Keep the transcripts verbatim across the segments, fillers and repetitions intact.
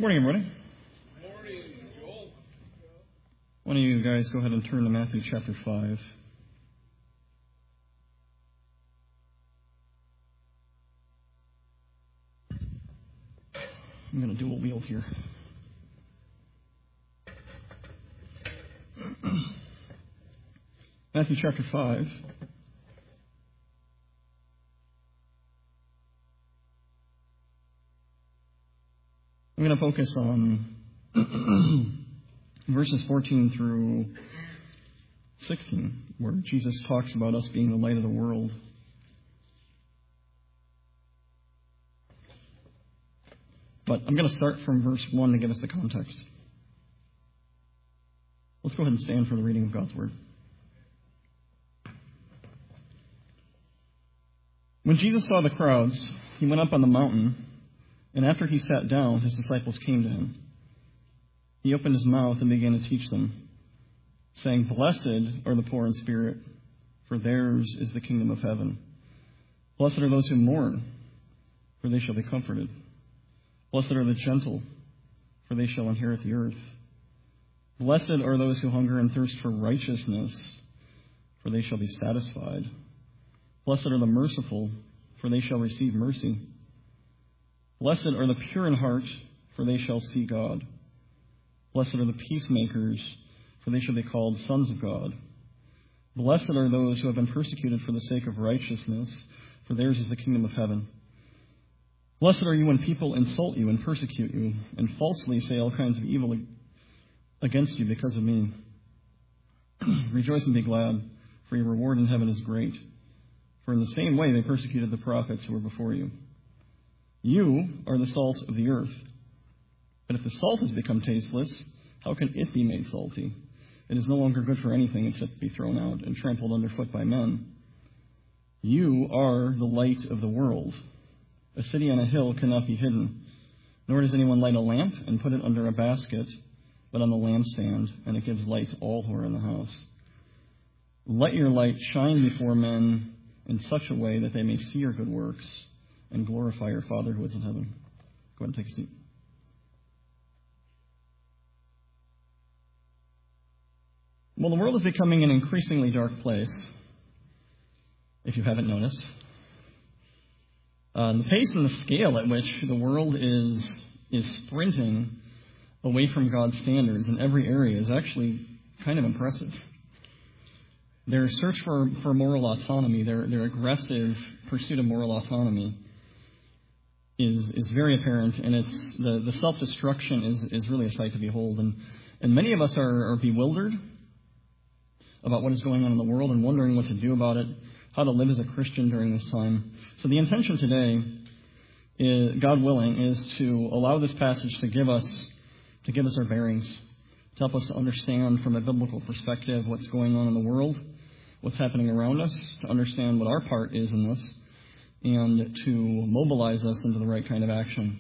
Morning, everybody. Morning, Joel. Why don't you guys go ahead and turn to Matthew chapter five. I'm going to dual wield here. Matthew chapter five. I'm going to focus on verses fourteen through sixteen, where Jesus talks about us being the light of the world. But I'm going to start from verse one to give us the context. Let's go ahead and stand for the reading of God's Word. When Jesus saw the crowds, he went up on the mountain, and after he sat down, his disciples came to him. He opened his mouth and began to teach them, saying, "Blessed are the poor in spirit, for theirs is the kingdom of heaven. Blessed are those who mourn, for they shall be comforted. Blessed are the gentle, for they shall inherit the earth. Blessed are those who hunger and thirst for righteousness, for they shall be satisfied. Blessed are the merciful, for they shall receive mercy. Blessed are the pure in heart, for they shall see God. Blessed are the peacemakers, for they shall be called sons of God. Blessed are those who have been persecuted for the sake of righteousness, for theirs is the kingdom of heaven. Blessed are you when people insult you and persecute you, and falsely say all kinds of evil against you because of me. Rejoice and be glad, for your reward in heaven is great. For in the same way they persecuted the prophets who were before you. You are the salt of the earth. But if the salt has become tasteless, how can it be made salty? It is no longer good for anything except to be thrown out and trampled underfoot by men. You are the light of the world. A city on a hill cannot be hidden, nor does anyone light a lamp and put it under a basket, but on the lampstand, and it gives light to all who are in the house. Let your light shine before men in such a way that they may see your good works and glorify your Father who is in heaven." Go ahead and take a seat. Well, the world is becoming an increasingly dark place, if you haven't noticed. Uh, the pace and the scale at which the world is is sprinting away from God's standards in every area is actually kind of impressive. Their search for, for moral autonomy, their, their aggressive pursuit of moral autonomy is is very apparent, and it's the, the self-destruction is, is really a sight to behold. And, and many of us are, are bewildered about what is going on in the world and wondering what to do about it, how to live as a Christian during this time. So the intention today, is, God willing, is to allow this passage to give us to give us our bearings, to help us to understand from a biblical perspective what's going on in the world, what's happening around us, to understand what our part is in this, and to mobilize us into the right kind of action.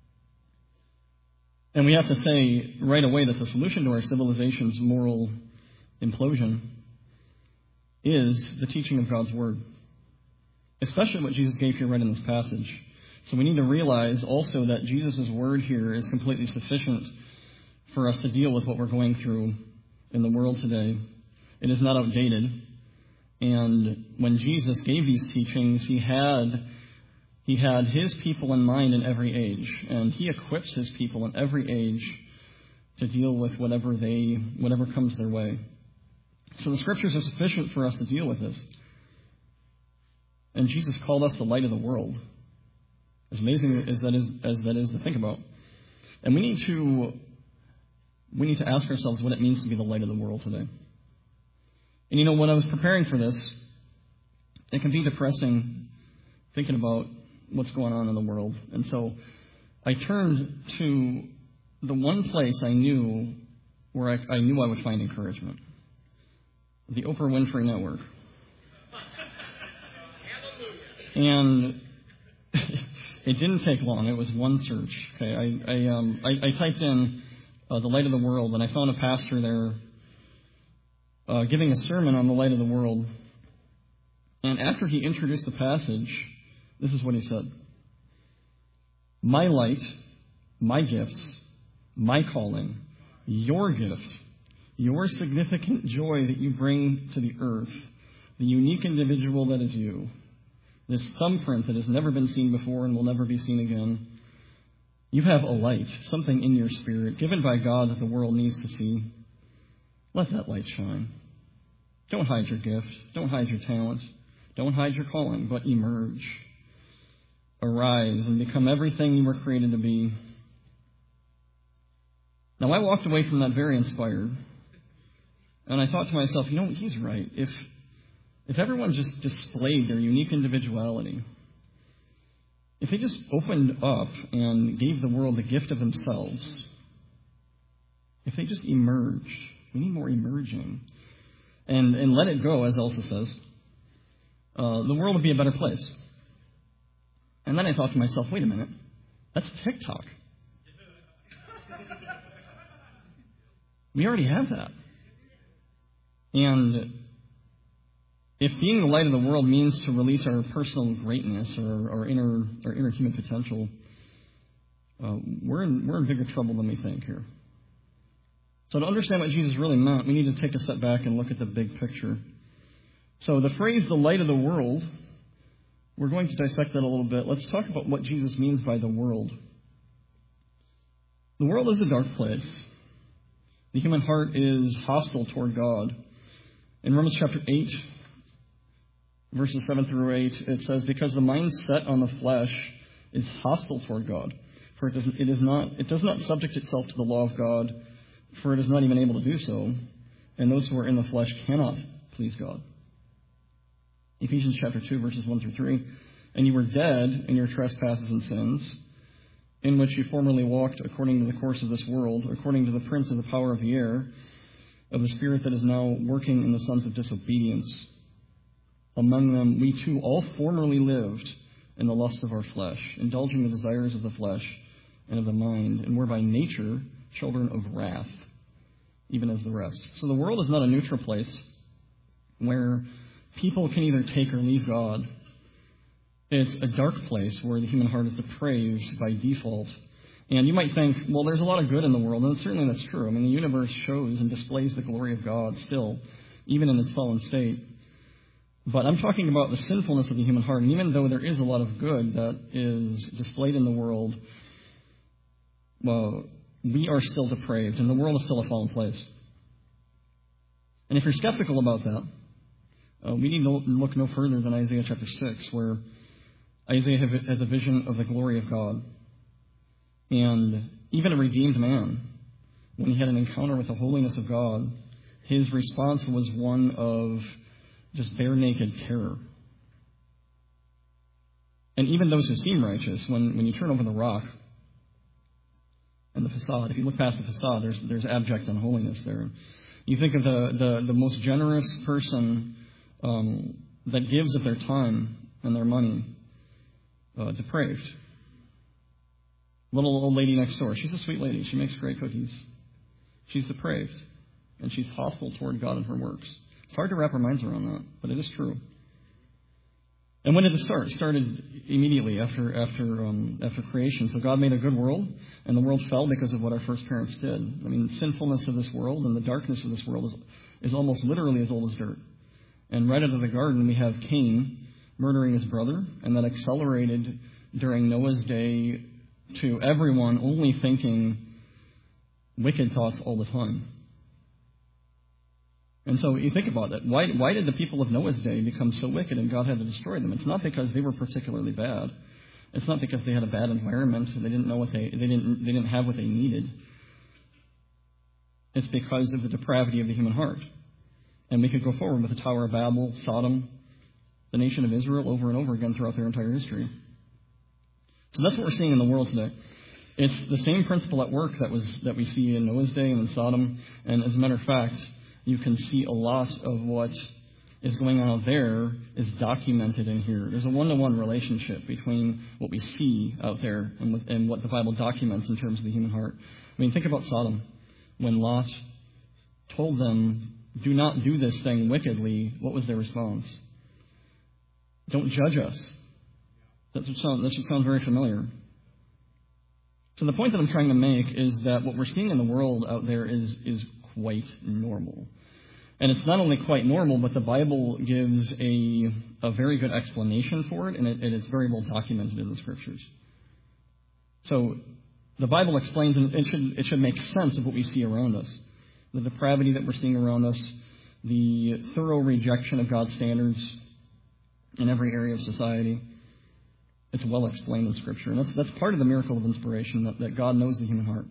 And we have to say right away that the solution to our civilization's moral implosion is the teaching of God's Word, especially what Jesus gave here right in this passage. So we need to realize also that Jesus' Word here is completely sufficient for us to deal with what we're going through in the world today. It is not outdated. And when Jesus gave these teachings, he had he had his people in mind in every age, and he equips his people in every age to deal with whatever they whatever comes their way. So the Scriptures are sufficient for us to deal with this. And Jesus called us the light of the world, as amazing as that is as that is to think about. And we need to we need to ask ourselves what it means to be the light of the world today. And you know, when I was preparing for this, it can be depressing thinking about what's going on in the world. And so I turned to the one place I knew where I, I knew I would find encouragement. The Oprah Winfrey Network. And it didn't take long. It was one search. Okay, I I, um, I, I typed in uh, the light of the world, and I found a pastor there uh, giving a sermon on the light of the world. And after he introduced the passage, this is what he said: "My light, my gifts, my calling, your gift, your significant joy that you bring to the earth, the unique individual that is you, this thumbprint that has never been seen before and will never be seen again. You have a light, something in your spirit, given by God that the world needs to see. Let that light shine. Don't hide your gift. Don't hide your talent. Don't hide your calling, but emerge. Arise and become everything you were created to be. Now, I walked away from that very inspired. And I thought to myself, you know, he's right. If, if everyone just displayed their unique individuality, if they just opened up and gave the world the gift of themselves, if they just emerged, we need more emerging, and, and let it go, as Elsa says, uh, the world would be a better place. And then I thought to myself, wait a minute, that's TikTok. We already have that. And if being the light of the world means to release our personal greatness or our inner, our inner human potential, uh, we're in we're in bigger trouble than we think here. So to understand what Jesus really meant, we need to take a step back and look at the big picture. So the phrase "the light of the world," we're going to dissect that a little bit. Let's talk about what Jesus means by the world. The world is a dark place. The human heart is hostile toward God. In Romans chapter eight, verses seven through eight, it says, "Because the mind set on the flesh is hostile toward God, for it does, it is not it does not subject itself to the law of God, for it is not even able to do so, and those who are in the flesh cannot please God." Ephesians chapter two, verses one through three, "And you were dead in your trespasses and sins, in which you formerly walked according to the course of this world, according to the prince of the power of the air, of the spirit that is now working in the sons of disobedience. Among them we too all formerly lived in the lusts of our flesh, indulging the desires of the flesh and of the mind, and were by nature children of wrath, even as the rest." So the world is not a neutral place where people can either take or leave God. It's a dark place where the human heart is depraved by default. And you might think, well, there's a lot of good in the world, and certainly that's true. I mean, the universe shows and displays the glory of God still, even in its fallen state. But I'm talking about the sinfulness of the human heart, and even though there is a lot of good that is displayed in the world, well, we are still depraved, and the world is still a fallen place. And if you're skeptical about that, uh, we need to look no further than Isaiah chapter six, where Isaiah has a vision of the glory of God. And even a redeemed man, when he had an encounter with the holiness of God, his response was one of just bare naked terror. And even those who seem righteous, when, when you turn over the rock and the facade, if you look past the facade, there's there's abject unholiness there. You think of the, the, the most generous person um, that gives of their time and their money, uh, depraved. Little old lady next door. She's a sweet lady. She makes great cookies. She's depraved. And she's hostile toward God and her works. It's hard to wrap our minds around that, but it is true. And when did it start? It started immediately after after um, after creation. So God made a good world, and the world fell because of what our first parents did. I mean, the sinfulness of this world and the darkness of this world is, is almost literally as old as dirt. And right out of the garden, we have Cain murdering his brother, and that accelerated during Noah's day to everyone only thinking wicked thoughts all the time. And so you think about it. Why, why did the people of Noah's day become so wicked and God had to destroy them? It's not because they were particularly bad. It's not because they had a bad environment and they didn't know what they they didn't they didn't have what they needed. It's because of the depravity of the human heart. And we could go forward with the Tower of Babel, Sodom, the nation of Israel over and over again throughout their entire history. So that's what we're seeing in the world today. It's the same principle at work that was that we see in Noah's day and in Sodom. And as a matter of fact, you can see a lot of what is going on out there is documented in here. There's a one-to-one relationship between what we see out there and, with, and what the Bible documents in terms of the human heart. I mean, think about Sodom. When Lot told them, "Do not do this thing wickedly," what was their response? "Don't judge us." That should sound, that should sound very familiar. So the point that I'm trying to make is that what we're seeing in the world out there is, is quite normal. And it's not only quite normal, but the Bible gives a, a very good explanation for it, and, it, and it's very well documented in the Scriptures. So the Bible explains, and it should, it should make sense of what we see around us. The depravity that we're seeing around us, the thorough rejection of God's standards in every area of society. It's well explained in Scripture. And that's, that's part of the miracle of inspiration, that, that God knows the human heart.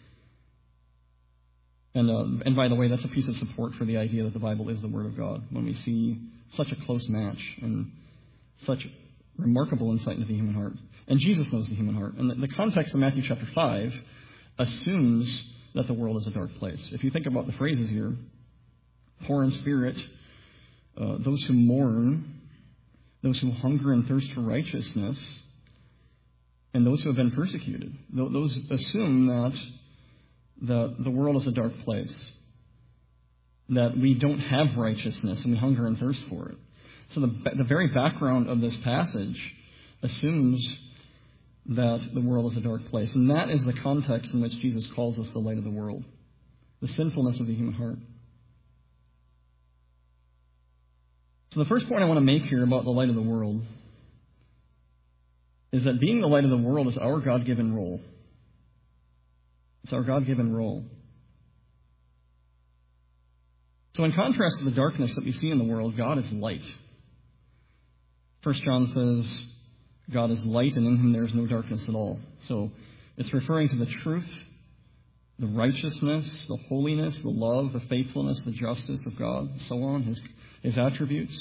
And, uh, and by the way, that's a piece of support for the idea that the Bible is the Word of God, when we see such a close match and such remarkable insight into the human heart. And Jesus knows the human heart. And the, the context of Matthew chapter five assumes that the world is a dark place. If you think about the phrases here, poor in spirit, uh, those who mourn, those who hunger and thirst for righteousness, and those who have been persecuted. Those assume that the, the world is a dark place, that we don't have righteousness and we hunger and thirst for it. So the, the very background of this passage assumes that the world is a dark place. And that is the context in which Jesus calls us the light of the world, the sinfulness of the human heart. So the first point I want to make here about the light of the world is that being the light of the world is our God-given role. It's our God-given role. So in contrast to the darkness that we see in the world, God is light. First John says, God is light, and in him there is no darkness at all. So it's referring to the truth, the righteousness, the holiness, the love, the faithfulness, the justice of God, and so on, his, his attributes.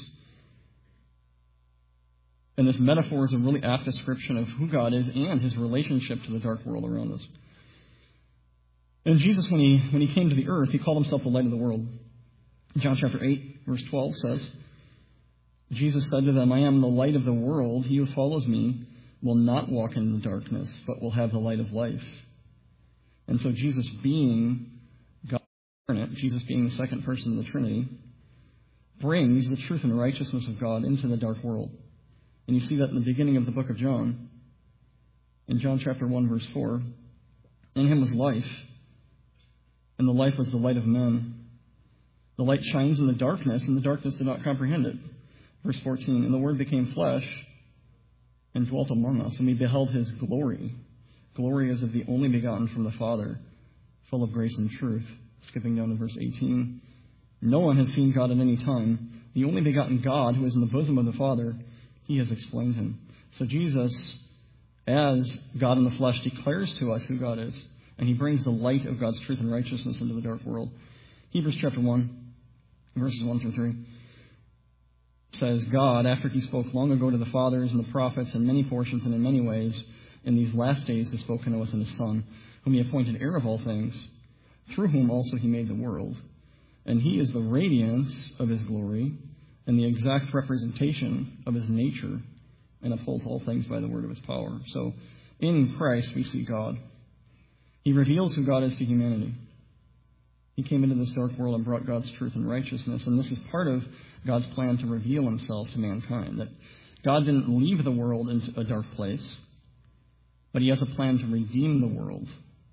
And this metaphor is a really apt description of who God is and his relationship to the dark world around us. And Jesus, when he, when he came to the earth, he called himself the light of the world. John chapter eight, verse twelve says, Jesus said to them, I am the light of the world. He who follows me will not walk in the darkness, but will have the light of life. And so Jesus being God incarnate, Jesus being the second person of the Trinity, brings the truth and righteousness of God into the dark world. And you see that in the beginning of the book of John. In John chapter one, verse four, in him was life, and the life was the light of men. The light shines in the darkness, and the darkness did not comprehend it. Verse fourteen, and the Word became flesh and dwelt among us, and we beheld his glory. Glory as of the only begotten from the Father, full of grace and truth. Skipping down to verse eighteen. No one has seen God at any time. The only begotten God, who is in the bosom of the Father, he has explained him. So Jesus, as God in the flesh, declares to us who God is, and he brings the light of God's truth and righteousness into the dark world. Hebrews chapter one, verses one through three. Says, God, after he spoke long ago to the fathers and the prophets in many portions and in many ways, in these last days has spoken to us in his Son, whom he appointed heir of all things, through whom also he made the world. And he is the radiance of his glory and the exact representation of his nature, and upholds all things by the word of his power. So in Christ we see God. He reveals who God is to humanity. He came into this dark world and brought God's truth and righteousness. And this is part of God's plan to reveal himself to mankind. That God didn't leave the world into a dark place, but he has a plan to redeem the world.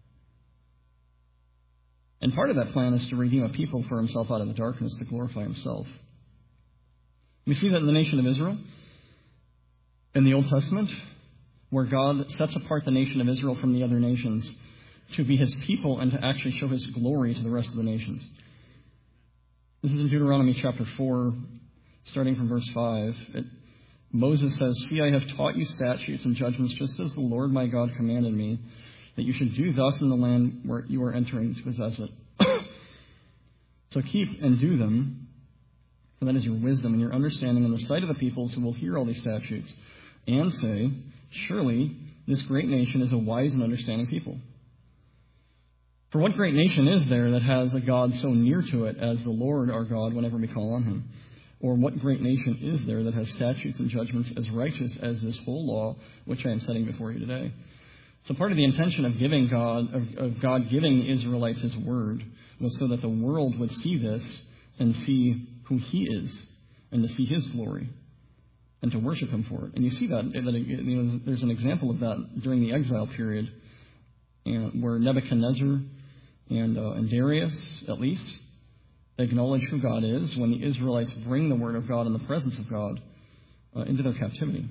And part of that plan is to redeem a people for himself out of the darkness to glorify himself. We see that in the nation of Israel, in the Old Testament, where God sets apart the nation of Israel from the other nations to be his people and to actually show his glory to the rest of the nations. This is in Deuteronomy chapter four, starting from verse five. It, Moses says, See, I have taught you statutes and judgments just as the Lord my God commanded me, that you should do thus in the land where you are entering to possess it. So keep and do them, for that is your wisdom and your understanding in the sight of the peoples who will hear all these statutes, and say, Surely this great nation is a wise and understanding people. For what great nation is there that has a God so near to it as the Lord our God whenever we call on him? Or what great nation is there that has statutes and judgments as righteous as this whole law which I am setting before you today? So part of the intention of giving God, of, of God giving the Israelites his word, was so that the world would see this and see who he is, and to see his glory, and to worship him for it. And you see that, that you know, there's an example of that during the exile period and where Nebuchadnezzar and, uh, and Darius, at least, acknowledge who God is when the Israelites bring the Word of God and the presence of God uh, into their captivity.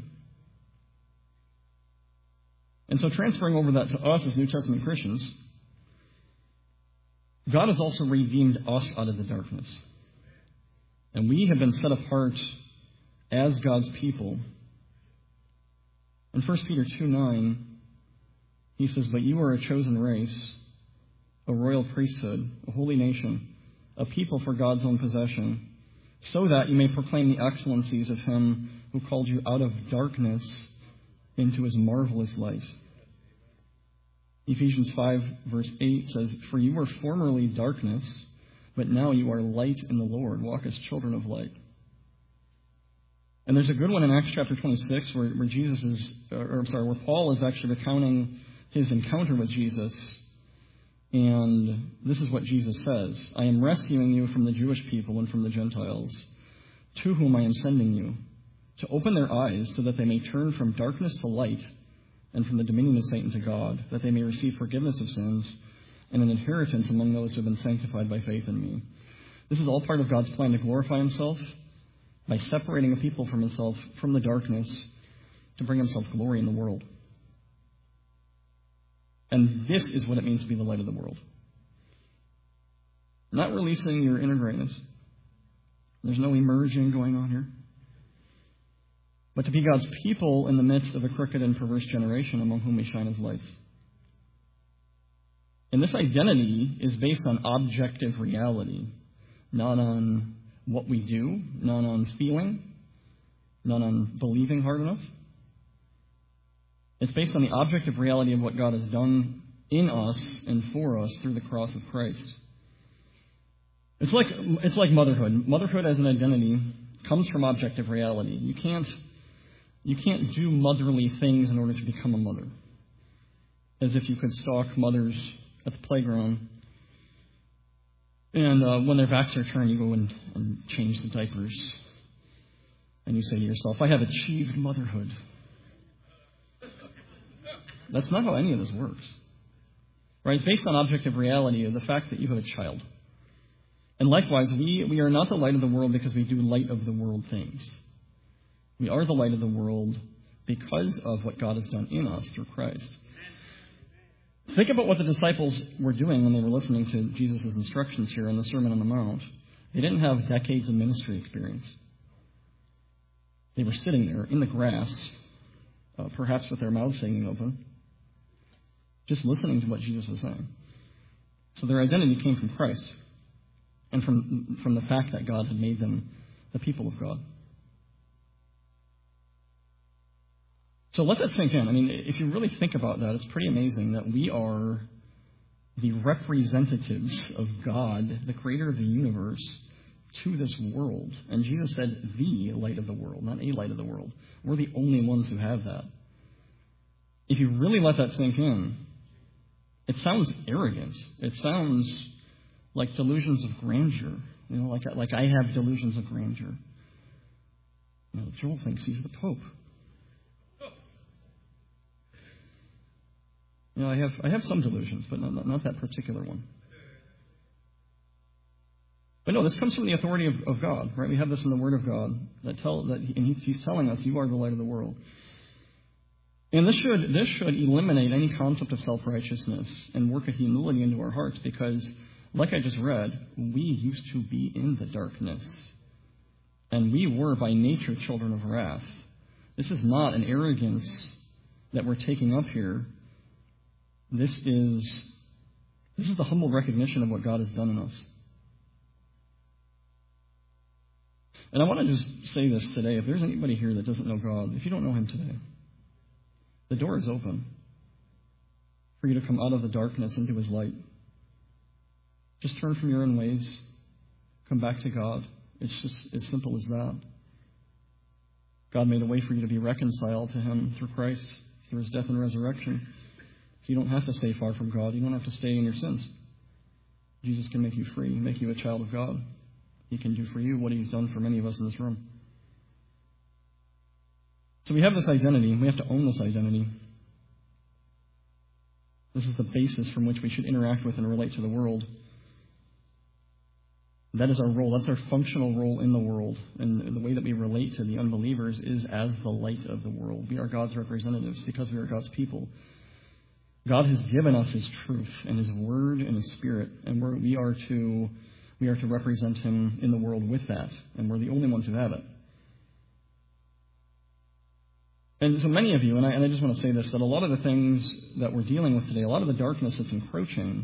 And so transferring over that to us as New Testament Christians, God has also redeemed us out of the darkness. And we have been set apart as God's people. In First Peter two nine, he says, "But you are a chosen race, a royal priesthood, a holy nation, a people for God's own possession, so that you may proclaim the excellencies of him who called you out of darkness into his marvelous light." Ephesians five, verse eight says, "For you were formerly darkness, but now you are light in the Lord. Walk as children of light." And there's a good one in Acts chapter twenty-six where, where Jesus is, or I'm sorry, where Paul is actually recounting his encounter with Jesus. And this is what Jesus says: "I am rescuing you from the Jewish people and from the Gentiles, to whom I am sending you, to open their eyes so that they may turn from darkness to light and from the dominion of Satan to God, that they may receive forgiveness of sins and an inheritance among those who have been sanctified by faith in me." This is all part of God's plan to glorify himself by separating a people from himself from the darkness to bring himself glory in the world. And this is what it means to be the light of the world. Not releasing your inner greatness. There's no emerging going on here. But to be God's people in the midst of a crooked and perverse generation among whom we shine as lights. And this identity is based on objective reality, not on what we do, not on feeling, not on believing hard enough. It's based on the objective reality of what God has done in us and for us through the cross of Christ. It's like it's like motherhood. Motherhood as an identity comes from objective reality. You can't you can't do motherly things in order to become a mother. As if you could stalk mothers at the playground, and uh, when their backs are turned, you go and, and change the diapers, and you say to yourself, "I have achieved motherhood." That's not how any of this works. Right? It's based on objective reality of the fact that you have a child. And likewise, we, we are not the light of the world because we do light of the world things. We are the light of the world because of what God has done in us through Christ. Think about what the disciples were doing when they were listening to Jesus' instructions here in the Sermon on the Mount. They didn't have decades of ministry experience. They were sitting there in the grass, uh, perhaps with their mouths hanging open, just listening to what Jesus was saying. So their identity came from Christ and from, from the fact that God had made them the people of God. So let that sink in. I mean, if you really think about that, it's pretty amazing that we are the representatives of God, the creator of the universe, to this world. And Jesus said, the light of the world, not a light of the world. We're the only ones who have that. If you really let that sink in, it sounds arrogant. It sounds like delusions of grandeur. You know, like, like I have delusions of grandeur. You know, Joel thinks he's the Pope. You know, I have I have some delusions, but not, not that particular one. But no, this comes from the authority of, of God, right? We have this in the Word of God that tell that, he, and he, He's telling us, "You are the light of the world." And this should this should eliminate any concept of self-righteousness and work a humility into our hearts, because, like I just read, we used to be in the darkness, and we were by nature children of wrath. This is not an arrogance that we're taking up here. This is this is the humble recognition of what God has done in us. And I want to just say this today. If there's anybody here that doesn't know God, if you don't know Him today, the door is open for you to come out of the darkness into His light. Just turn from your own ways. Come back to God. It's just as simple as that. God made a way for you to be reconciled to Him through Christ, through His death and resurrection. So you don't have to stay far from God. You don't have to stay in your sins. Jesus can make you free, make you a child of God. He can do for you what He's done for many of us in this room. So we have this identity, and we have to own this identity. This is the basis from which we should interact with and relate to the world. That is our role. That's our functional role in the world. And the way that we relate to the unbelievers is as the light of the world. We are God's representatives because we are God's people. God has given us His truth and His word and His spirit, and we're, we are to we are to represent Him in the world with that, and we're the only ones who have it. And so many of you, and I, and I just want to say this, that a lot of the things that we're dealing with today, a lot of the darkness that's encroaching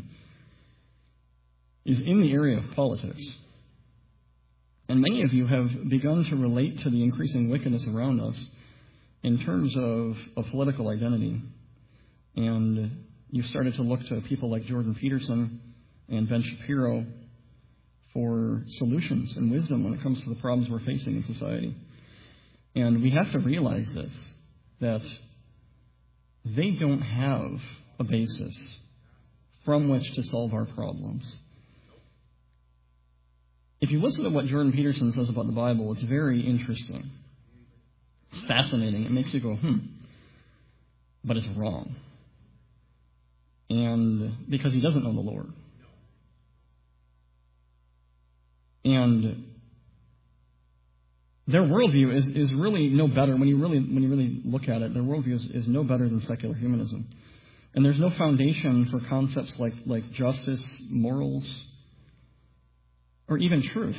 is in the area of politics. And many of you have begun to relate to the increasing wickedness around us in terms of, of political identity. And you've started to look to people like Jordan Peterson and Ben Shapiro for solutions and wisdom when it comes to the problems we're facing in society. And we have to realize this, that they don't have a basis from which to solve our problems. If you listen to what Jordan Peterson says about the Bible, it's very interesting. It's fascinating. It makes you go, hmm. But it's wrong. And because he doesn't know the Lord. And their worldview is, is really no better, when you really when you really look at it, their worldview is, is no better than secular humanism. And there's no foundation for concepts like, like justice, morals, or even truth.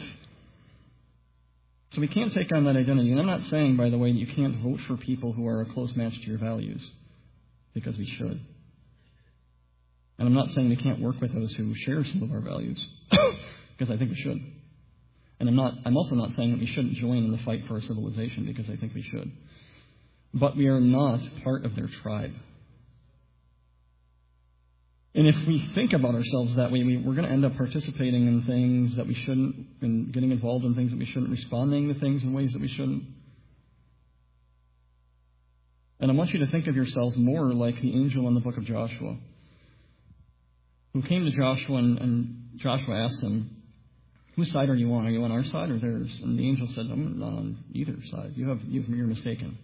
So we can't take on that identity. And I'm not saying, by the way, that you can't vote for people who are a close match to your values, because we should. And I'm not saying we can't work with those who share some of our values, because I think we should. And I'm not. I'm also not saying that we shouldn't join in the fight for our civilization, because I think we should. But we are not part of their tribe. And if we think about ourselves that way, we, we're going to end up participating in things that we shouldn't, and getting involved in things that we shouldn't, responding to things in ways that we shouldn't. And I want you to think of yourselves more like the angel in the book of Joshua, who came to Joshua, and, and Joshua asked him, whose side are you on? Are you on our side or theirs? And the angel said, I'm not on either side. You have, you're mistaken.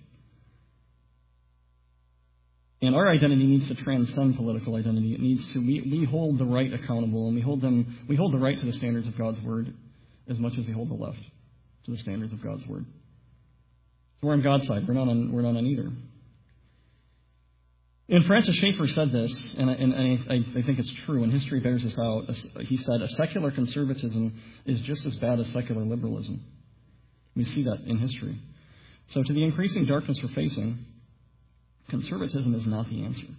And our identity needs to transcend political identity. It needs to, we, we hold the right accountable, and we hold them, we hold the right to the standards of God's word as much as we hold the left to the standards of God's word. So we're on God's side. We're not on, we're not on either. And Francis Schaeffer said this, and I, and I, I think it's true, and history bears this out. He said, a secular conservatism is just as bad as secular liberalism. We see that in history. So to the increasing darkness we're facing, conservatism is not the answer.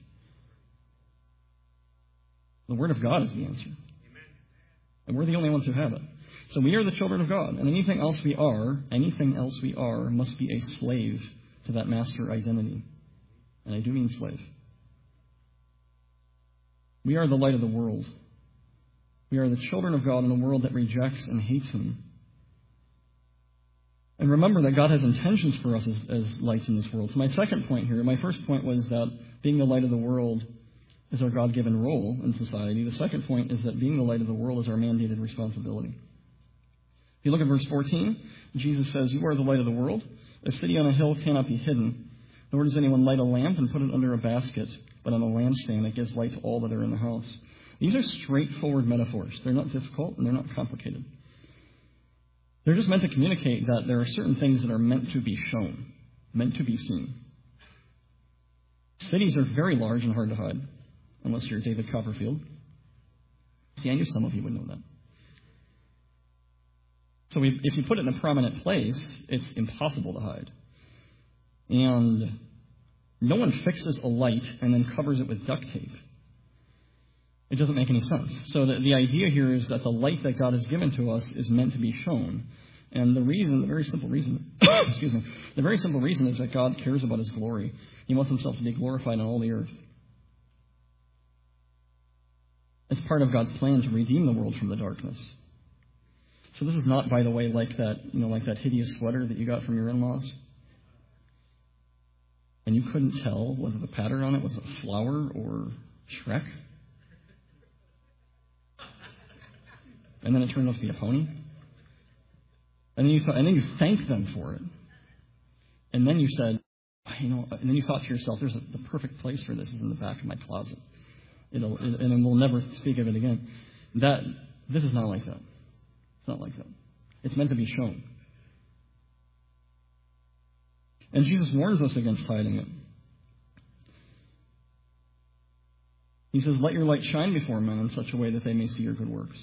The Word of God is the answer. And we're the only ones who have it. So we are the children of God, and anything else we are, anything else we are, must be a slave to that master identity. And I do mean slave. We are the light of the world. We are the children of God in a world that rejects and hates Him. And remember that God has intentions for us as, as lights in this world. So my second point here, my first point was that being the light of the world is our God-given role in society. The second point is that being the light of the world is our mandated responsibility. If you look at verse fourteen, Jesus says, you are the light of the world. A city on a hill cannot be hidden. Nor does anyone light a lamp and put it under a basket, but on a lampstand it gives light to all that are in the house. These are straightforward metaphors. They're not difficult and they're not complicated. They're just meant to communicate that there are certain things that are meant to be shown, meant to be seen. Cities are very large and hard to hide, unless you're David Copperfield. See, I knew some of you would know that. So we, if you put it in a prominent place, it's impossible to hide. And no one fixes a light and then covers it with duct tape. It doesn't make any sense. So the, the idea here is that the light that God has given to us is meant to be shown. And the reason, the very simple reason, excuse me, the very simple reason is that God cares about His glory. He wants Himself to be glorified on all the earth. It's part of God's plan to redeem the world from the darkness. So this is not, by the way, like that, you know, like that hideous sweater that you got from your in-laws. And you couldn't tell whether the pattern on it was a flower or Shrek. And then it turned out to be a pony. And then you thought, and then you thanked them for it. And then you said, you know, and then you thought to yourself, "There's a, the perfect place for this is in the back of my closet." it'll, it, and we'll never speak of it again. That this is not like that. It's not like that. It's meant to be shown. And Jesus warns us against hiding it. He says, let your light shine before men in such a way that they may see your good works.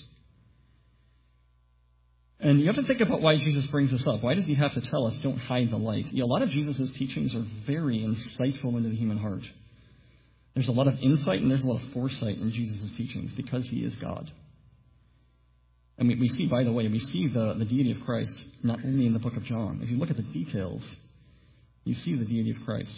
And you have to think about why Jesus brings this up. Why does he have to tell us, don't hide the light? You know, a lot of Jesus' teachings are very insightful into the human heart. There's a lot of insight and there's a lot of foresight in Jesus' teachings because he is God. And we, we see, by the way, we see the, the deity of Christ not only in the book of John. If you look at the details, you see the deity of Christ.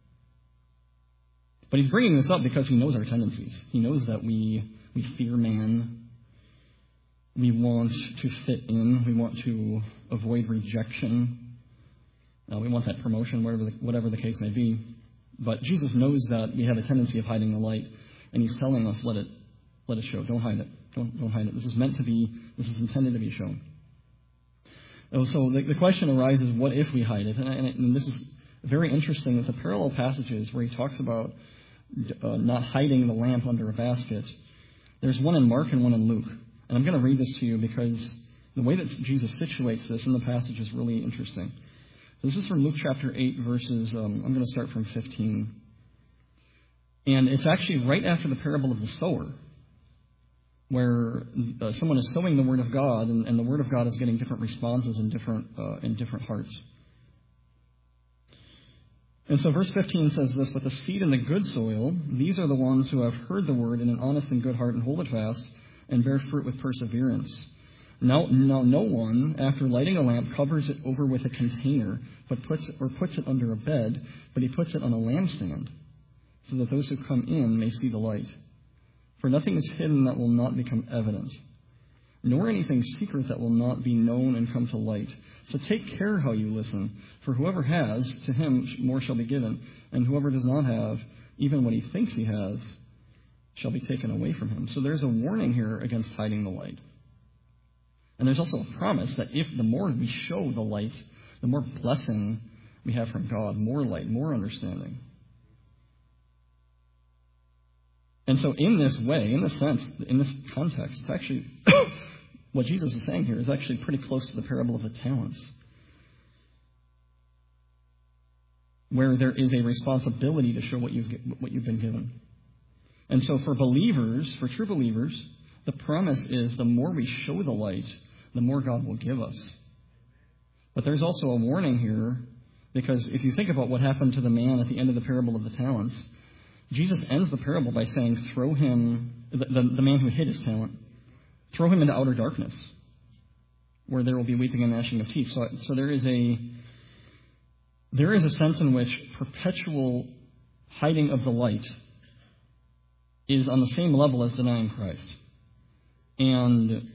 But he's bringing this up because he knows our tendencies. He knows that we we fear man. We want to fit in. We want to avoid rejection. Uh, we want that promotion, whatever the, whatever the case may be. But Jesus knows that we have a tendency of hiding the light, and he's telling us, let it let it show. Don't hide it. Don't don't hide it. This is meant to be. This is intended to be shown. So the, the question arises: what if we hide it? And, and, and this is very interesting with the parallel passages where he talks about Uh, not hiding the lamp under a basket. There's one in Mark and one in Luke. And I'm going to read this to you because the way that Jesus situates this in the passage is really interesting. So this is from Luke chapter eight, verses, um, I'm going to start from fifteen. And it's actually right after the parable of the sower, where uh, someone is sowing the Word of God, and, and the Word of God is getting different responses in different uh, in different hearts. And so verse fifteen says this, but the seed in the good soil, these are the ones who have heard the word in an honest and good heart and hold it fast and bear fruit with perseverance. Now, now no one, after lighting a lamp, covers it over with a container, but puts it, or puts it under a bed, but he puts it on a lampstand, so that those who come in may see the light. For nothing is hidden that will not become evident, nor anything secret that will not be known and come to light. So take care how you listen, for whoever has, to him more shall be given, and whoever does not have, even what he thinks he has, shall be taken away from him. So there's a warning here against hiding the light. And there's also a promise that if the more we show the light, the more blessing we have from God, more light, more understanding. And so in this way, in this sense, in this context, it's actually... what Jesus is saying here is actually pretty close to the parable of the talents, where there is a responsibility to show what you've what you've been given. And so for believers, for true believers, the promise is the more we show the light, the more God will give us. But there's also a warning here, because if you think about what happened to the man at the end of the parable of the talents, Jesus ends the parable by saying, throw him, the, the, the man who hid his talent, throw him into outer darkness, where there will be weeping and gnashing of teeth. So, so there is a there is a sense in which perpetual hiding of the light is on the same level as denying Christ. And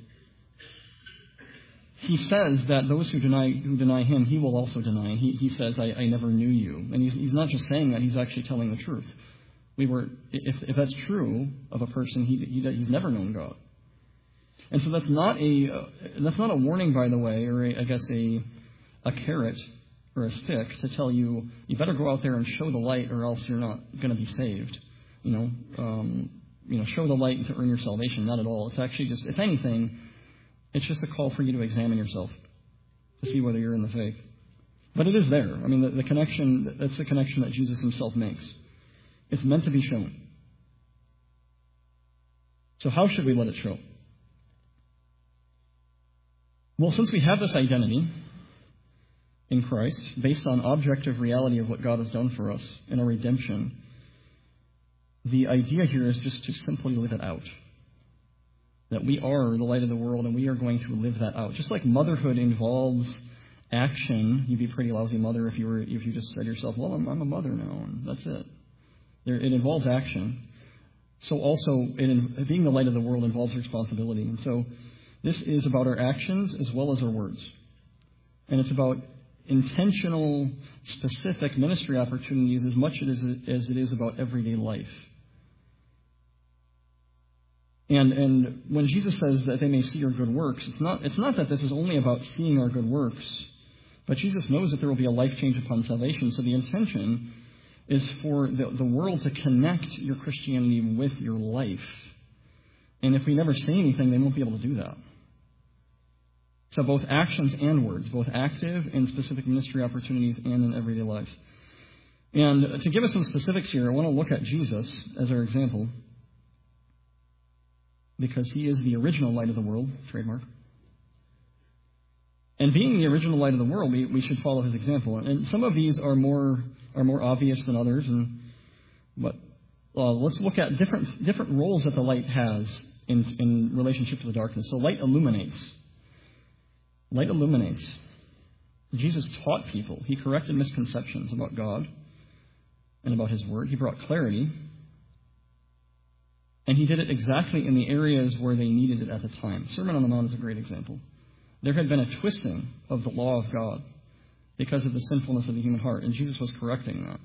he says that those who deny who deny him, he will also deny. He, he says, I, I never knew you. And he's, he's not just saying that, he's actually telling the truth. We were, if, if that's true of a person, he, he he's never known God. And so that's not a uh, that's not a warning, by the way, or a, I guess a a carrot or a stick to tell you you better go out there and show the light, or else you're not going to be saved. You know, um, you know, show the light to earn your salvation. Not at all. It's actually just, if anything, it's just a call for you to examine yourself to see whether you're in the faith. But it is there. I mean, the, the connection, that's the connection that Jesus himself makes. It's meant to be shown. So how should we let it show? Well, since we have this identity in Christ, based on objective reality of what God has done for us in our redemption, the idea here is just to simply live it out. That we are the light of the world, and we are going to live that out. Just like motherhood involves action, you'd be a pretty lousy mother if you were if you just said to yourself, well, I'm, I'm a mother now, and that's it. There, it involves action. So also, it, being the light of the world involves responsibility. And so this is about our actions as well as our words. And it's about intentional, specific ministry opportunities as much as it, as it is about everyday life. And and when Jesus says that they may see your good works, it's not it's not that this is only about seeing our good works, but Jesus knows that there will be a life change upon salvation. So the intention is for the, the world to connect your Christianity with your life. And if we never say anything, they won't be able to do that. So both actions and words, both active and specific ministry opportunities and in everyday life. And to give us some specifics here, I want to look at Jesus as our example, because he is the original light of the world, trademark. And being the original light of the world, we, we should follow his example. And some of these are more are more obvious than others. And but uh, let's look at different different roles that the light has in in relationship to the darkness. So light illuminates. Light illuminates. Jesus taught people. He corrected misconceptions about God and about his word. He brought clarity. And he did it exactly in the areas where they needed it at the time. Sermon on the Mount is a great example. There had been a twisting of the law of God because of the sinfulness of the human heart, and Jesus was correcting that.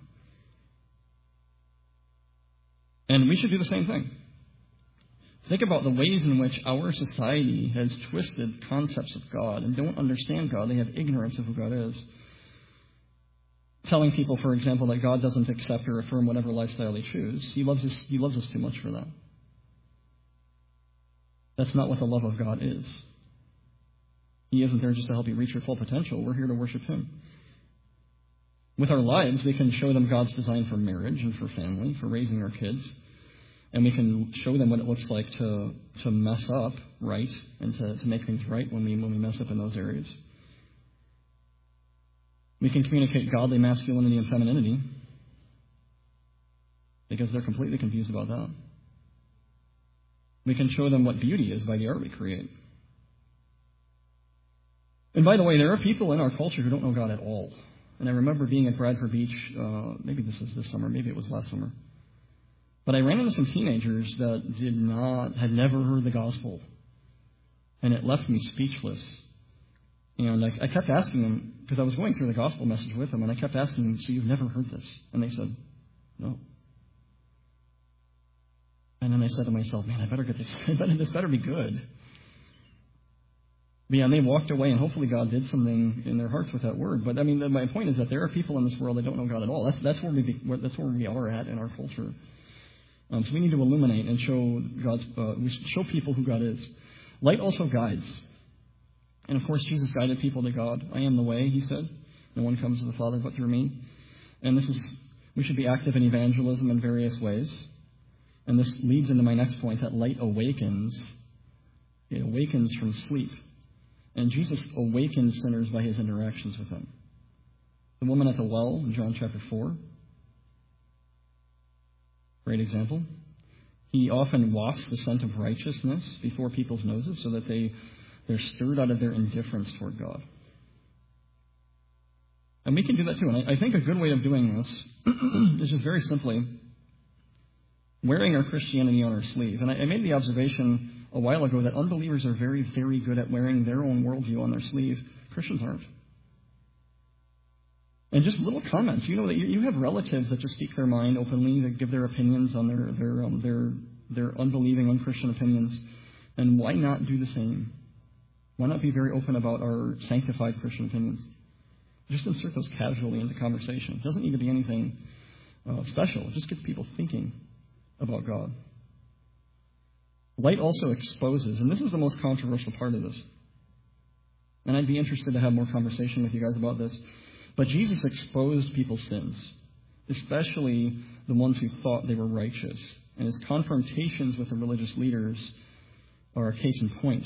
And we should do the same thing. Think about the ways in which our society has twisted concepts of God and don't understand God. They have ignorance of who God is. Telling people, for example, that God doesn't accept or affirm whatever lifestyle they choose. He loves us, he loves us too much for that. That's not what the love of God is. He isn't there just to help you reach your full potential. We're here to worship him. With our lives, we can show them God's design for marriage and for family, for raising our kids. And we can show them what it looks like to, to mess up right and to, to make things right when we, when we mess up in those areas. We can communicate godly masculinity and femininity because they're completely confused about that. We can show them what beauty is by the art we create. And by the way, there are people in our culture who don't know God at all. And I remember being at Bradford Beach, uh, maybe this was this summer, maybe it was last summer. But I ran into some teenagers that did not, had never heard the gospel. And it left me speechless. And I, I kept asking them, because I was going through the gospel message with them, and I kept asking them, so you've never heard this? And they said, no. And then I said to myself, man, I better get this, I better, this better be good. But yeah, and they walked away, and hopefully God did something in their hearts with that word. But I mean, my point is that there are people in this world that don't know God at all. That's that's where we be, that's where we are at in our culture. Um, so we need to illuminate and show God's. Uh, we should show people who God is. Light also guides, and of course Jesus guided people to God. I am the way, he said. No one comes to the Father but through me. And this is we should be active in evangelism in various ways. And this leads into my next point, that light awakens. It awakens from sleep. And Jesus awakened sinners by his interactions with them. The woman at the well in John chapter four. Great example. He often wafts the scent of righteousness before people's noses so that they, they're stirred out of their indifference toward God. And we can do that too. And I, I think a good way of doing this is just very simply wearing our Christianity on our sleeve. And I, I made the observation a while ago that unbelievers are very, very good at wearing their own worldview on their sleeve. Christians aren't. And just little comments. You know that you have relatives that just speak their mind openly, that give their opinions on their their um, their their unbelieving, unchristian opinions. And why not do the same? Why not be very open about our sanctified Christian opinions? Just insert those casually into conversation. It doesn't need to be anything uh, special. It just gets people thinking about God. Light also exposes, and this is the most controversial part of this. And I'd be interested to have more conversation with you guys about this. But Jesus exposed people's sins, especially the ones who thought they were righteous. And his confrontations with the religious leaders are a case in point.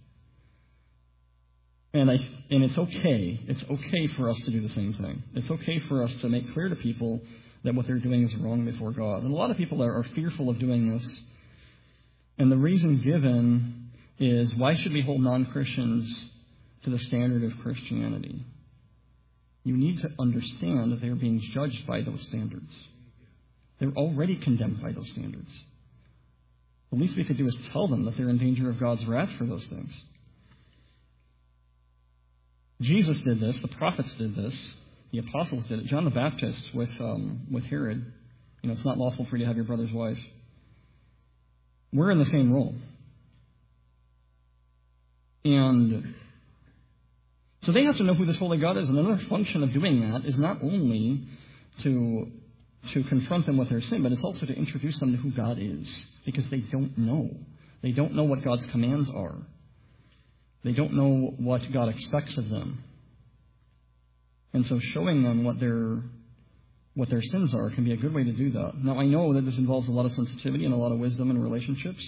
And I and it's okay. It's okay for us to do the same thing. It's okay for us to make clear to people that what they're doing is wrong before God. And a lot of people are, are fearful of doing this. And the reason given is, why should we hold non-Christians to the standard of Christianity? You need to understand that they are being judged by those standards. They're already condemned by those standards. The least we could do is tell them that they're in danger of God's wrath for those things. Jesus did this. The prophets did this. The apostles did it. John the Baptist with um, with Herod. You know, it's not lawful for you to have your brother's wife. We're in the same role. And so they have to know who this holy God is. And another function of doing that is not only to to confront them with their sin, but it's also to introduce them to who God is, because they don't know. They don't know what God's commands are. They don't know what God expects of them. And so showing them what their what their sins are can be a good way to do that. Now, I know that this involves a lot of sensitivity and a lot of wisdom in relationships,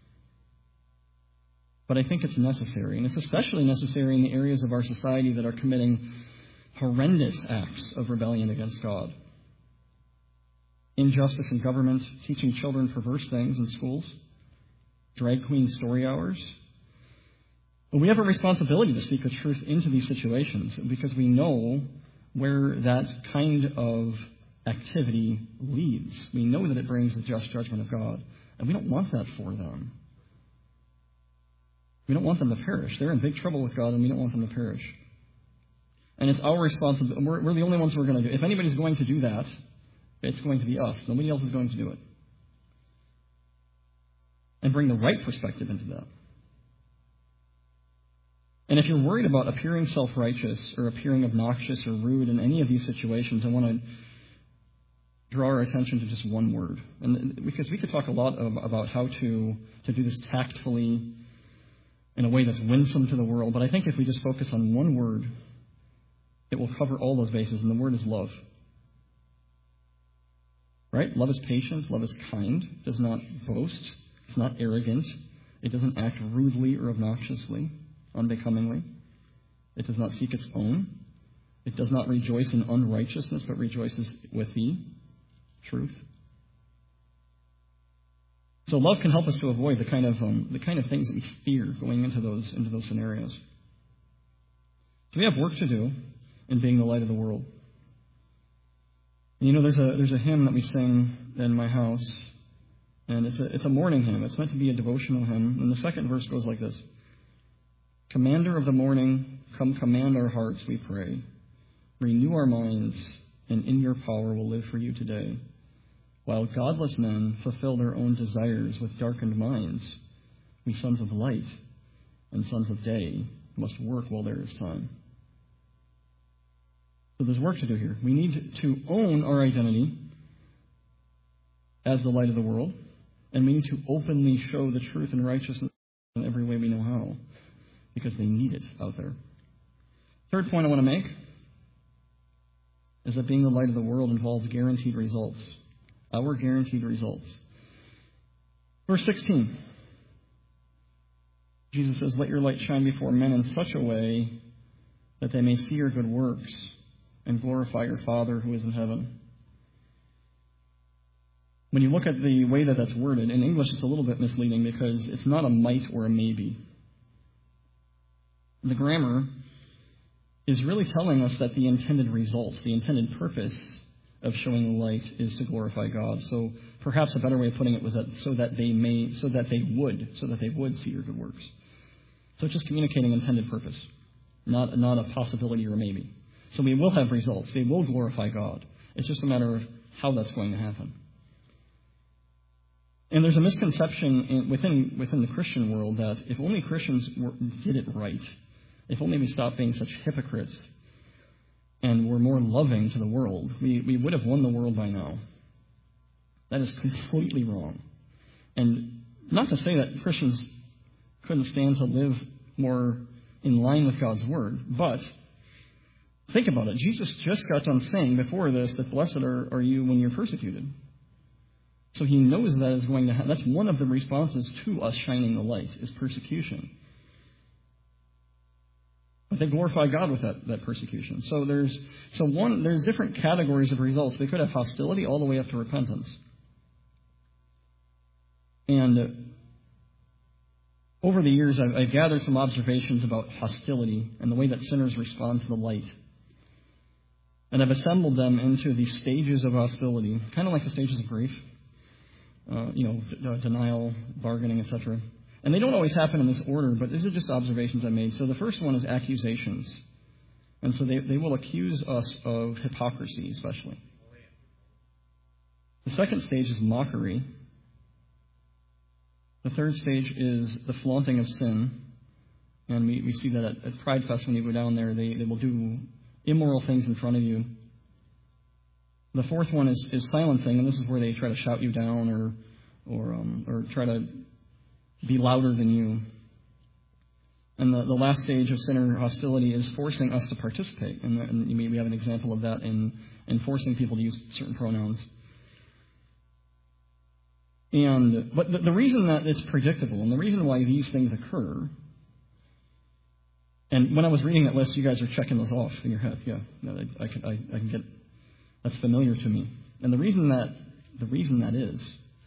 but I think it's necessary, and it's especially necessary in the areas of our society that are committing horrendous acts of rebellion against God. Injustice in government, teaching children perverse things in schools, drag queen story hours. But we have a responsibility to speak the truth into these situations because we know where that kind of activity leads. We know that it brings the just judgment of God, and we don't want that for them. We don't want them to perish. They're in big trouble with God, and we don't want them to perish. And it's our responsibility. We're, we're the only ones who are going to do it. If anybody's going to do that, it's going to be us. Nobody else is going to do it. And bring the right perspective into that. And if you're worried about appearing self-righteous or appearing obnoxious or rude in any of these situations, I want to draw our attention to just one word. And because we could talk a lot of, about how to, to do this tactfully in a way that's winsome to the world, but I think if we just focus on one word, it will cover all those bases, and the word is love. Right? Love is patient. Love is kind. It does not boast. It's not arrogant. It doesn't act rudely or obnoxiously, unbecomingly. It does not seek its own. It does not rejoice in unrighteousness, but rejoices with the truth. So love can help us to avoid the kind of um, the kind of things that we fear going into those into those scenarios. So we have work to do in being the light of the world. And you know, there's a there's a hymn that we sing in my house, and it's a it's a morning hymn. It's meant to be a devotional hymn, and the second verse goes like this: Commander of the morning, come command our hearts, we pray. Renew our minds, and in your power we'll live for you today. While godless men fulfill their own desires with darkened minds, we sons of light and sons of day must work while there is time. So there's work to do here. We need to own our identity as the light of the world, and we need to openly show the truth and righteousness in every way we know how, because they need it out there. Third point I want to make is that being the light of the world involves guaranteed results. Our guaranteed results. Verse sixteen. Jesus says, let your light shine before men in such a way that they may see your good works and glorify your Father who is in heaven. When you look at the way that that's worded, in English it's a little bit misleading because it's not a might or a maybe. The grammar is really telling us that the intended result, the intended purpose of showing the light is to glorify God. So perhaps a better way of putting it was that so that they may, so that they would, so that they would see your good works. So it's just communicating intended purpose, not, not a possibility or a maybe. So we will have results. They will glorify God. It's just a matter of how that's going to happen. And there's a misconception in, within within the Christian world that if only Christians were, did it right, if only we stopped being such hypocrites and were more loving to the world, we, we would have won the world by now. That is completely wrong. And not to say that Christians couldn't stand to live more in line with God's word, but think about it. Jesus just got done saying before this that blessed are, are you when you're persecuted. So he knows that is going to happen. That's one of the responses to us shining the light, is persecution. But they glorify God with that, that persecution. So there's so one there's different categories of results. They could have hostility all the way up to repentance. And over the years, I've, I've gathered some observations about hostility and the way that sinners respond to the light. And I've assembled them into these stages of hostility, kind of like the stages of grief. Uh, you know, d- uh, denial, bargaining, et cetera. And they don't always happen in this order, but these are just observations I made. So the first one is accusations. And so they, they will accuse us of hypocrisy, especially. The second stage is mockery. The third stage is the flaunting of sin. And we, we see that at, at Pride Fest when you go down there, they, they will do immoral things in front of you. The fourth one is, is silencing, and this is where they try to shout you down or or um, or try to be louder than you. And the, the last stage of sinner hostility is forcing us to participate. And, and you may, we have an example of that in, in forcing people to use certain pronouns. And but the, the reason that it's predictable, and the reason why these things occur, and when I was reading that list, you guys are checking those off in your head. Yeah, no, I, I, can, I, I can get that's familiar to me. And the reason that the reason that is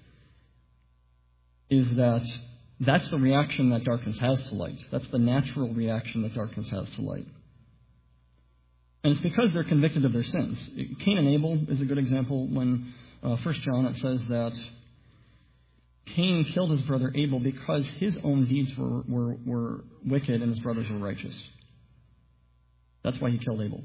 is that that's the reaction that darkness has to light. That's the natural reaction that darkness has to light. And it's because they're convicted of their sins. Cain and Abel is a good example. When uh, First John, it says that Cain killed his brother Abel because his own deeds were, were, were wicked and his brothers were righteous. That's why he killed Abel.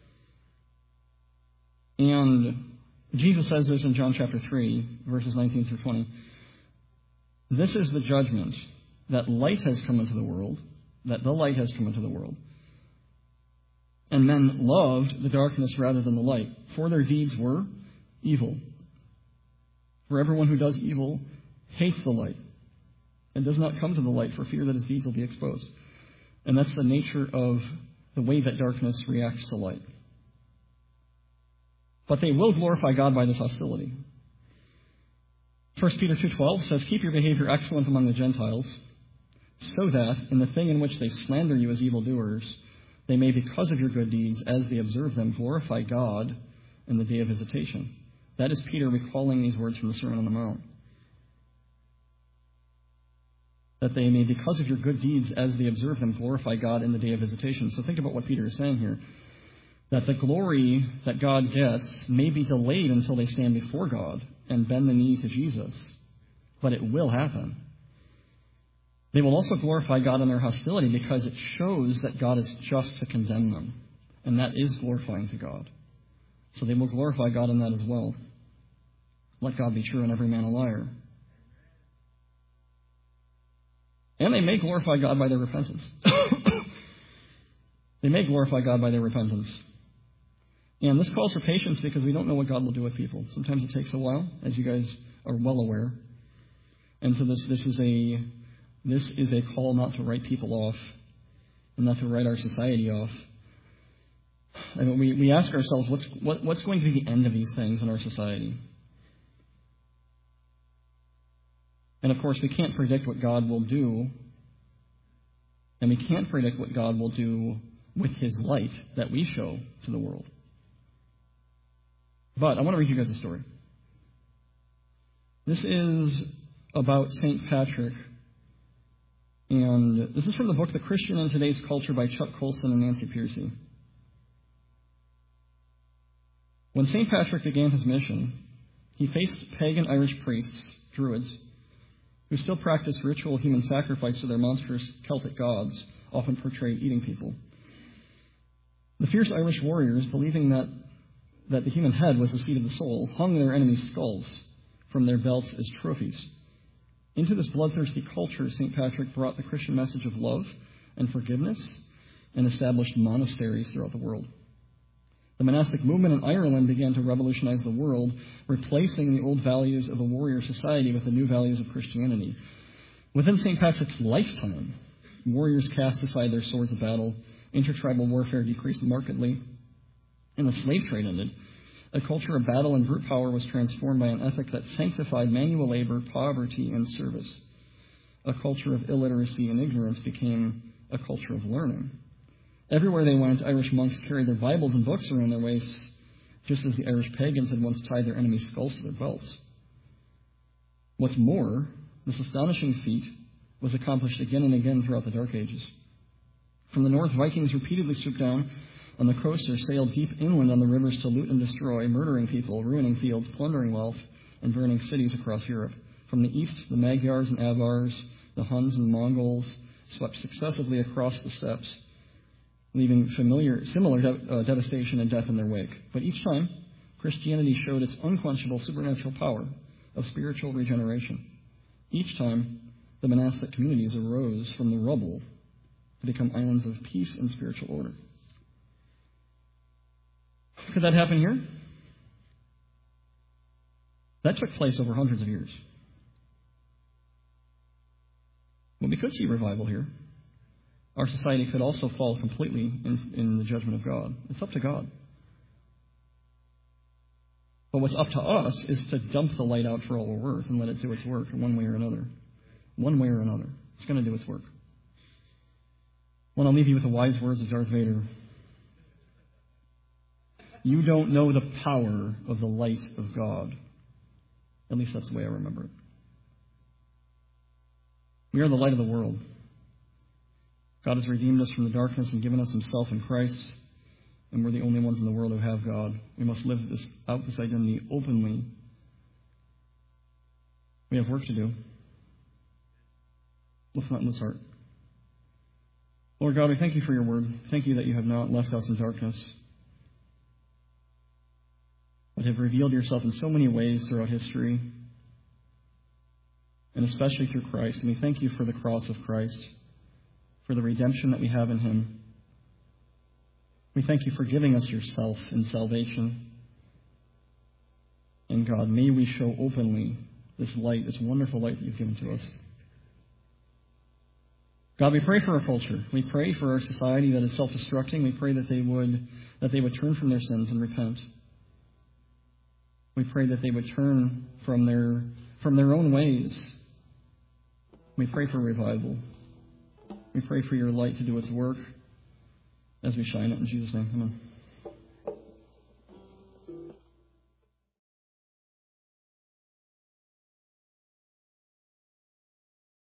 And Jesus says this in John chapter three, verses nineteen through twenty. This is the judgment, that light has come into the world, that the light has come into the world. And men loved the darkness rather than the light, for their deeds were evil. For everyone who does evil hates the light, and does not come to the light for fear that his deeds will be exposed. And that's the nature of the way that darkness reacts to light. But they will glorify God by this hostility. First Peter two twelve says, keep your behavior excellent among the Gentiles, so that, in the thing in which they slander you as evildoers, they may, because of your good deeds, as they observe them, glorify God in the day of visitation. That is Peter recalling these words from the Sermon on the Mount. That they may, because of your good deeds, as they observe them, glorify God in the day of visitation. So think about what Peter is saying here. That the glory that God gets may be delayed until they stand before God and bend the knee to Jesus. But it will happen. They will also glorify God in their hostility because it shows that God is just to condemn them. And that is glorifying to God. So they will glorify God in that as well. Let God be true and every man a liar. And they may glorify God by their repentance. They may glorify God by their repentance. And this calls for patience because we don't know what God will do with people. Sometimes it takes a while, as you guys are well aware. And so this this is a this is a call not to write people off and not to write our society off. I mean, we, we ask ourselves, what's what, what's going to be the end of these things in our society? And of course, we can't predict what God will do. And we can't predict what God will do with His light that we show to the world. But I want to read you guys a story. This is about Saint Patrick. And this is from the book The Christian in Today's Culture by Chuck Colson and Nancy Pearcey. When Saint Patrick began his mission, he faced pagan Irish priests, Druids, who still practiced ritual human sacrifice to their monstrous Celtic gods, often portrayed eating people. The fierce Irish warriors, believing that, that the human head was the seat of the soul, hung their enemies' skulls from their belts as trophies. Into this bloodthirsty culture, Saint Patrick brought the Christian message of love and forgiveness and established monasteries throughout the world. The monastic movement in Ireland began to revolutionize the world, replacing the old values of a warrior society with the new values of Christianity. Within Saint Patrick's lifetime, warriors cast aside their swords of battle, intertribal warfare decreased markedly, and the slave trade ended. A culture of battle and brute power was transformed by an ethic that sanctified manual labor, poverty, and service. A culture of illiteracy and ignorance became a culture of learning. Everywhere they went, Irish monks carried their Bibles and books around their waists, just as the Irish pagans had once tied their enemies' skulls to their belts. What's more, this astonishing feat was accomplished again and again throughout the Dark Ages. From the north, Vikings repeatedly swooped down on the coast or sailed deep inland on the rivers to loot and destroy, murdering people, ruining fields, plundering wealth, and burning cities across Europe. From the east, the Magyars and Avars, the Huns and Mongols swept successively across the steppes, leaving familiar, similar de- uh, devastation and death in their wake. But each time, Christianity showed its unquenchable supernatural power of spiritual regeneration. Each time, the monastic communities arose from the rubble to become islands of peace and spiritual order. Could that happen here? That took place over hundreds of years. But we could see revival here. Our society could also fall completely in, in the judgment of God. It's up to God. But what's up to us is to dump the light out for all we're worth and let it do its work one way or another. One way or another. It's going to do its work. Well, I'll leave you with the wise words of Darth Vader. You don't know the power of the light of God. At least that's the way I remember it. We are the light of the world. God has redeemed us from the darkness and given us himself in Christ, and we're the only ones in the world who have God. We must live this out this identity openly. We have work to do. Lift not in this heart. Lord God, we thank you for your word. Thank you that you have not left us in darkness, but have revealed yourself in so many ways throughout history, and especially through Christ. And we thank you for the cross of Christ, for the redemption that we have in him. We thank you for giving us yourself in salvation. And God, may we show openly this light, this wonderful light that you've given to us. God, we pray for our culture. We pray for our society that is self-destructing. We pray that they would that they would turn from their sins and repent. We pray that they would turn from their from their own ways. We pray for revival. We pray for your light to do its work as we shine it. In Jesus' name, amen.